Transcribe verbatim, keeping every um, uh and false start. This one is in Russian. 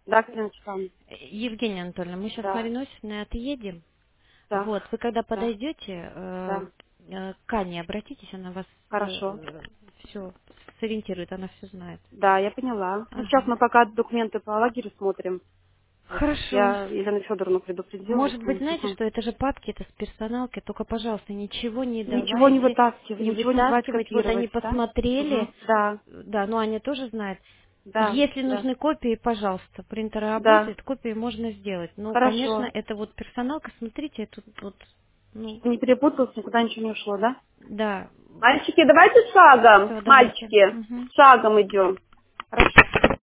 Да, Карина Вячеславовна. Э, Евгения Анатольевна, мы сейчас с Да, Мариной Осиповной отъедем. так, Вот, вы когда да, подойдете, э, да. э, к Ане обратитесь, она вас Хорошо. все сориентирует, она все знает. Да, я поняла. Ну, сейчас Ага. мы пока документы по лагерю смотрим. Вот. Хорошо. Я Елену Федоровну предупредила. Может быть, М, знаете, мгм. что это же папки, это с персоналкой, только, пожалуйста, ничего не Ничего не давайте, вытаскивать, не ничего не давать вытаскивать. Вот они копировать, да? посмотрели, Мгм. Да, да, ну Аня тоже знает. да, Если да, нужны копии, пожалуйста, принтер да. работает, копии можно сделать. Ну, конечно, Хорошо. это вот персоналка, смотрите, тут вот, ну, Чтобы не перепуталось, никуда ничего не ушло, да? да, Мальчики, давайте шагом. все, давайте. Мальчики, Мгм. шагом идем. Хорошо.